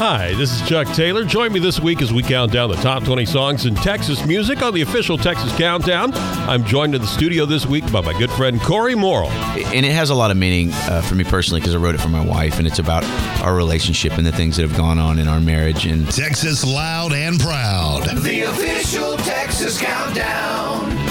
Hi, this is Chuck Taylor. Join me this week as we count down the top 20 songs in Texas music on the official Texas Countdown. I'm joined in the studio this week by my good friend Corey Morrill. And it has a lot of meaning for me personally because I wrote it for my wife, and it's about our relationship and the things that have gone on in our marriage. And Texas Loud and Proud. The official Texas Countdown.